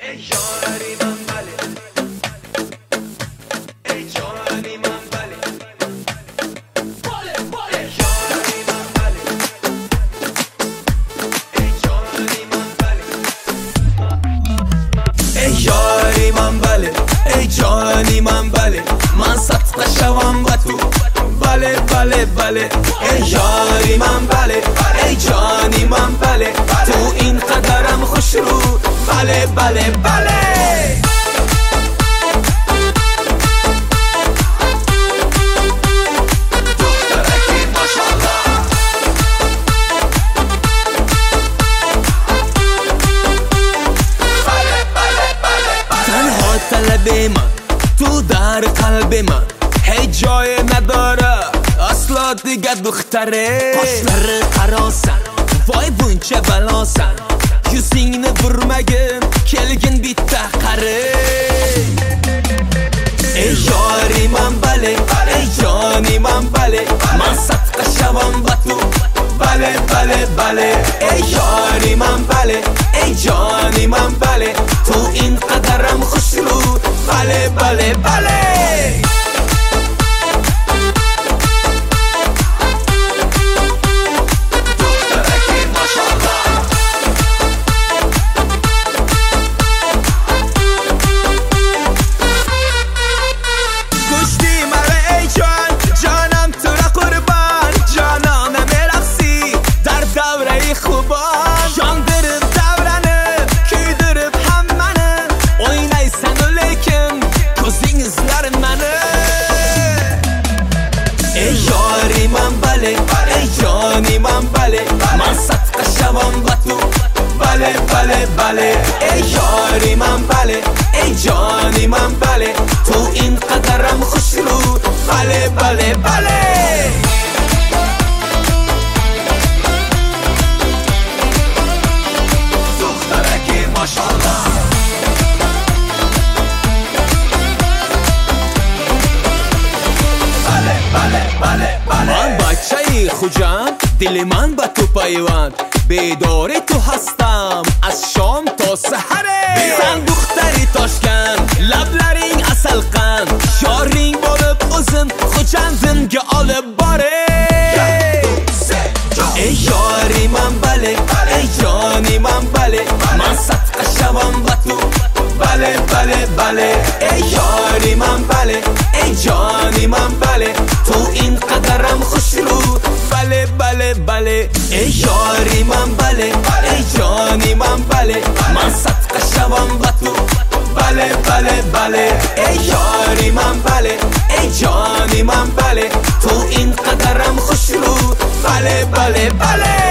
ای جانی من بله، ای جانی من بله، ای جانی من بله، ای جانی من بله، ای جانی من بله، ای جانی من بله، من صدقه شوم با تو بله بله بله. ای جانی من بله، ای جانی من بله، تو این قدرم خوش رو بله بله بله. دخترکی ماشاءالله، بله بله بله. تنها طلب من تو در قلب من هیچ جای نداره اصلا دیگه دختره. Qoshları qarasan voy buncha balosan, yuzingni burmagin kelgin bitta qari. ey yori man bale, ey joni man bale, man sadqa shavam ba tu bale bale bale. ey yori man bale, ey joni man bale, tu in qadaram xushru bale bale bale. ای جانی من بله، من صدقه شوم با تو بله بله بله. ای یاری من بله، ای جانی من بله، تو این قدرم خوش رو بله بله بله. دخترکی ماشاءالله، بله بله بله بله. من بچه خوجم، دل من با تو پیوند، بیدار تو هستم از شام تا سحره. sen دختری تاشکن، لبلرین اصل قند، شارین بولب uzun خوچندinga olib bore. ای یاری من بله، ای جانی من بله، من صدقه شوم با تو بله بله بله. ای یاری من بله، ای جانی من بله، تو این قدرم خوش رو بله بله بله. ای یاری من بله، ای جانی من بله، من صدقه شوم با تو بله بله بله. ای یاری من بله، ای جانی من بله، تو این قدرم خوش رو بله بله بله.